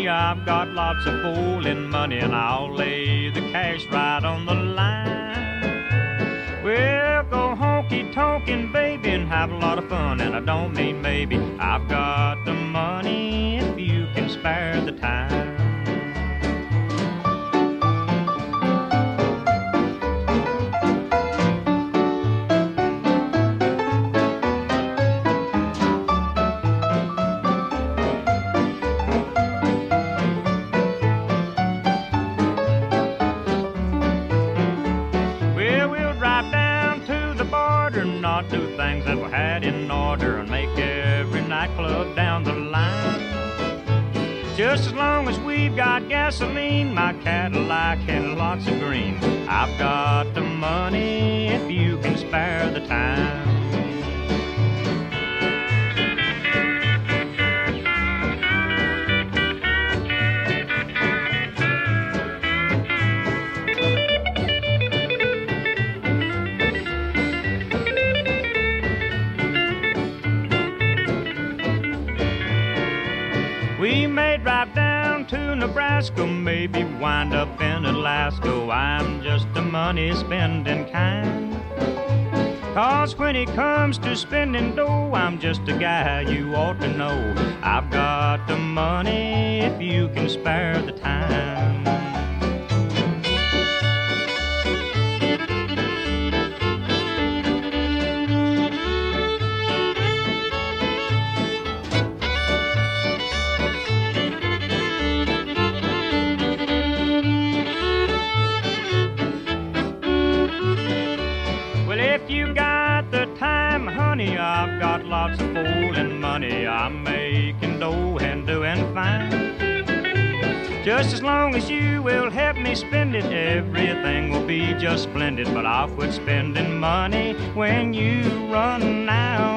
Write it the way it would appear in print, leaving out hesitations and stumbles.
honey, I've got lots of fooling money, and I'll lay the cash right on the line. Well, go honky-tonkin', baby, and have a lot of fun, and I don't mean maybe. I've got the money if you can spare the time. Not do things that we had in order and make every nightclub down the line. Just as long as we've got gasoline, my Cadillac and lots of green. I've got the money if you can spare the time. We may drive down to Nebraska, maybe wind up in Alaska. I'm just a money-spending kind. 'Cause when it comes to spending dough, I'm just a guy you ought to know. I've got the money if you can spare the time. If you got the time, honey, I've got lots of fooling money. I'm making dough and doing fine. Just as long as you will help me spend it, everything will be just splendid. But I'll quit spending money when you run out